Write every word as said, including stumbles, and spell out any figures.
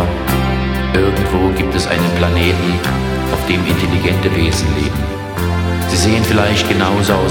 vor, irgendwo gibt es einen Planeten, auf dem intelligente Wesen leben. Sie sehen vielleicht genauso aus